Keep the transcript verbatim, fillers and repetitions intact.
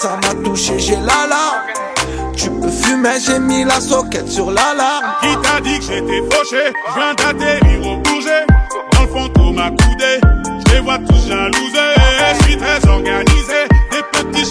ça m'a touché, j'ai la larme. Tu peux fumer, j'ai mis la soquette sur l'alarme. Qui t'a dit que j'étais fauché? Je viens d'atterrir au Bourget. Dans le fantôme accoudé, je les vois tous jalousés. Je suis très organisé, des petits